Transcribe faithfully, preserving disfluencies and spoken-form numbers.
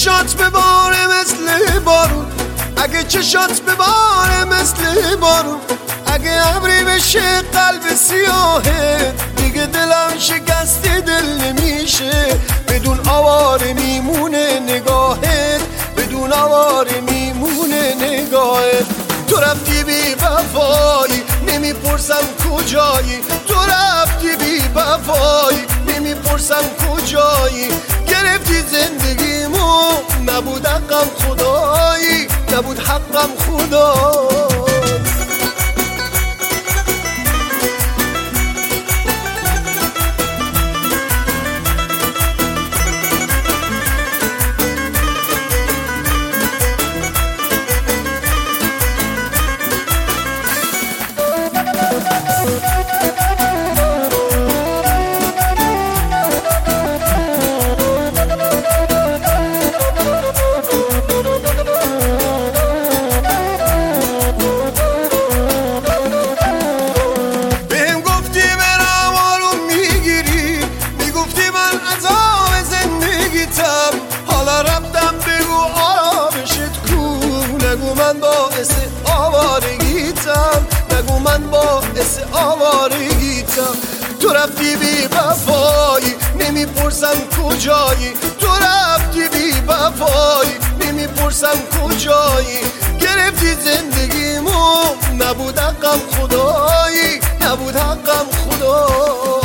چشات بباره مثل بارون، اگه چشات بباره مثل بارون، اگه ابری بشه قلب سیاهه، دیگه دلم شکست دل نمیشه. بدون آواره میمونه نگاهت، بدون آواره میمونه نگاهت. تو رفتی بی وفایی نمیپرسم کجایی، تو رفتی بی وفایی نمیپرسم کجایی. گرفتی زندگیمو نبود حقم خدایی، نبود حقم خدایی. نگو من باعث آوارگیتم، نگو من باعث آوارگیتم. تو رفتی بی وفایی نمیپرسم کجایی، تو رفتی بی وفایی نمیپرسم کجایی. گرفتی زندگیمو نبود حقم خدایی، نبود حقم خدایی.